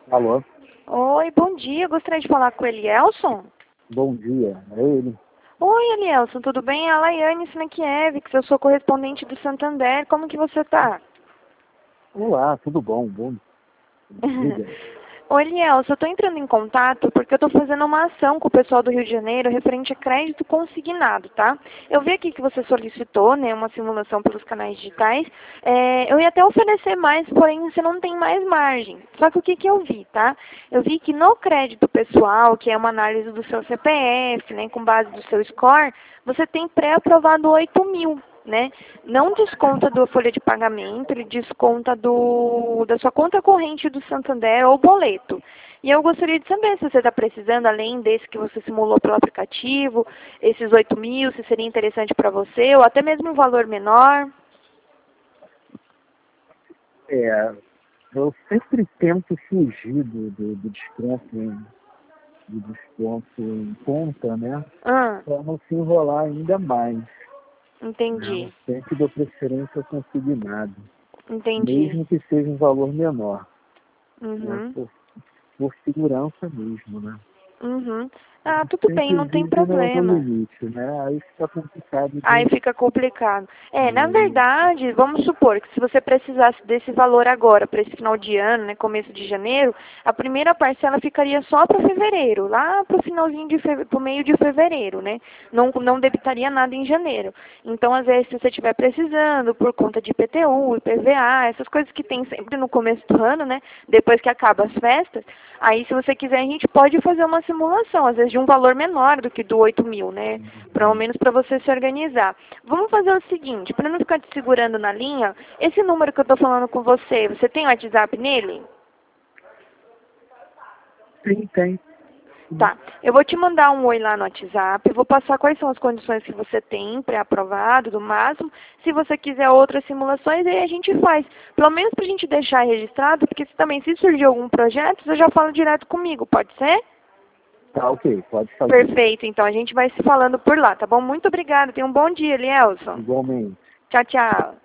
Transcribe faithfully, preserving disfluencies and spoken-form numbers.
Alô? Oi, bom dia. Gostaria de falar com o Elielson? Bom dia, é ele? Oi, Elielson, tudo bem? É a Laiane Snekievic, eu sou correspondente do Santander. Como que você tá? Olá, tudo bom? Bom dia. Oi, Elielson, eu tô entrando em contato porque eu tô fazendo uma ação com o pessoal do Rio de Janeiro referente a crédito consignado, tá? Eu vi aqui que você solicitou, né, uma simulação pelos canais digitais. É, eu ia até oferecer mais, porém você não tem mais margem. Só que o que que eu vi, tá? Eu vi que no crédito pessoal, que é uma análise do seu C P F, né, com base do seu score, você tem pré-aprovado oito mil. Né? Não desconta da folha de pagamento, ele desconta do, da sua conta corrente do Santander ou boleto. E eu gostaria de saber se você está precisando, além desse que você simulou pelo aplicativo, esses oito mil, se seria interessante para você, ou até mesmo um valor menor. É, eu sempre tento fugir do, do, do desconto, em- do desconto em conta, né? Ah, Para não se enrolar ainda mais. Né? Eu entendi, sempre dou preferência ao consignado, entendi. mesmo que seja um valor menor, né? Uhum, Por, por segurança mesmo, né? uhum. A Ah, gente tudo bem, sempre não tem vive no, no problema. limite, né? Aí fica complicado Aí de... fica complicado. É, na de verdade, vamos supor que se você precisasse desse valor agora, para esse final de ano, né, começo de janeiro, a primeira parcela ficaria só para fevereiro, lá para o finalzinho de fevereiro, para o meio de fevereiro, né? Não, não debitaria nada em janeiro. Então, às vezes, se você estiver precisando, por conta de I P T U, I P V A, essas coisas que tem sempre no começo do ano, né? Depois que acaba as festas, aí se você quiser, a gente pode fazer uma simulação, às vezes de um valor menor do que do oito mil, né? Pelo menos para você se organizar. Vamos fazer o seguinte, para não ficar te segurando na linha, esse número que eu estou falando com você, você tem o WhatsApp nele? Tem, tem. Tá. Eu vou te mandar um oi lá no WhatsApp, vou passar quais são as condições que você tem, pré-aprovado, do máximo. Se você quiser outras simulações, aí a gente faz. Pelo menos para a gente deixar registrado, porque se também se surgir algum projeto, você já fala direto comigo, pode ser? Tá, ok, pode fazer. Perfeito, então a gente vai se falando por lá, tá bom? Muito obrigada, tenha um bom dia, Elielson. Igualmente. Tchau, tchau.